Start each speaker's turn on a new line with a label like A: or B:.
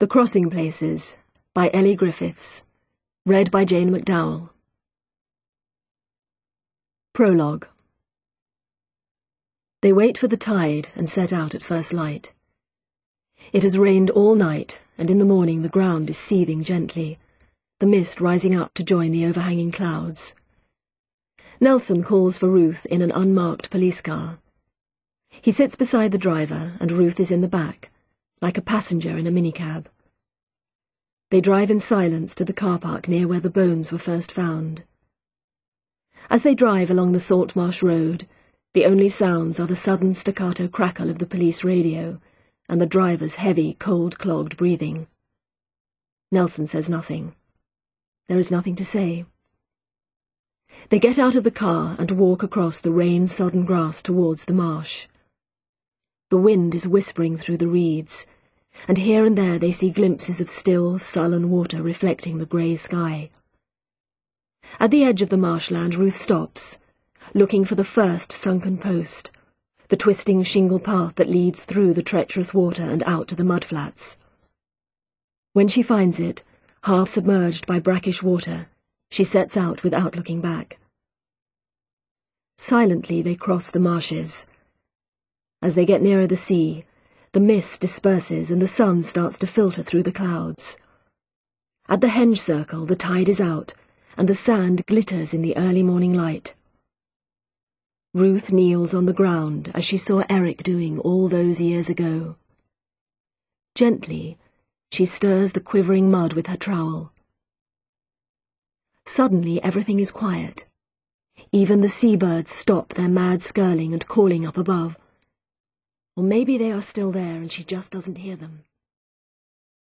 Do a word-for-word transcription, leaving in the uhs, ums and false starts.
A: The Crossing Places by Ellie Griffiths. Read by Jane McDowell. Prologue. They wait for the tide and set out at first light. It has rained all night, and in the morning the ground is seething gently, the mist rising up to join the overhanging clouds. Nelson calls for Ruth in an unmarked police car. He sits beside the driver, and Ruth is in the back, like a passenger in a minicab. They drive in silence to the car park near where the bones were first found. As they drive along the Saltmarsh Road, the only sounds are the sudden staccato crackle of the police radio and the driver's heavy, cold-clogged breathing. Nelson says nothing. There is nothing to say. They get out of the car and walk across the rain-sodden grass towards the marsh. The wind is whispering through the reeds, and here and there they see glimpses of still, sullen water reflecting the grey sky. At the edge of the marshland, Ruth stops, looking for the first sunken post, the twisting shingle path that leads through the treacherous water and out to the mudflats. When she finds it, half submerged by brackish water, she sets out without looking back. Silently they cross the marshes. As they get nearer the sea, the mist disperses and the sun starts to filter through the clouds. At the Henge Circle, the tide is out, and the sand glitters in the early morning light. Ruth kneels on the ground as she saw Eric doing all those years ago. Gently, she stirs the quivering mud with her trowel. Suddenly everything is quiet. Even the seabirds stop their mad skirling and calling up above. Or maybe they are still there and she just doesn't hear them.